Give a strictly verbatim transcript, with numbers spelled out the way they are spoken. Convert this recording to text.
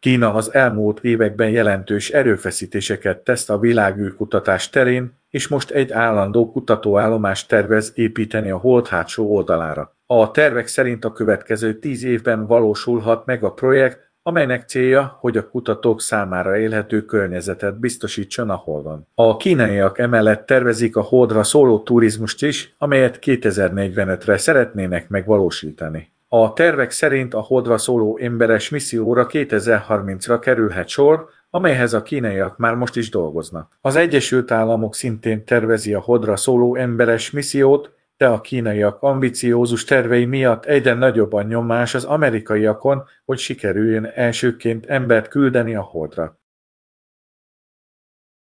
Kína az elmúlt években jelentős erőfeszítéseket tesz a világűrkutatás terén, és most egy állandó kutatóállomást tervez építeni a Hold hátsó oldalára. A tervek szerint a következő tíz évben valósulhat meg a projekt, amelynek célja, hogy a kutatók számára élhető környezetet biztosítson a Holdon. A kínaiak emellett tervezik a Holdra szóló turizmust is, amelyet kétezer-negyvenötre szeretnének megvalósítani. A tervek szerint a Holdra szóló emberes misszióra kétezer-harmincra kerülhet sor, amelyhez a kínaiak már most is dolgoznak. Az Egyesült Államok szintén tervezi a Holdra szóló emberes missziót, de a kínaiak ambiciózus tervei miatt egyre nagyobb a nyomás az amerikaiakon, hogy sikerüljön elsőként embert küldeni a Holdra.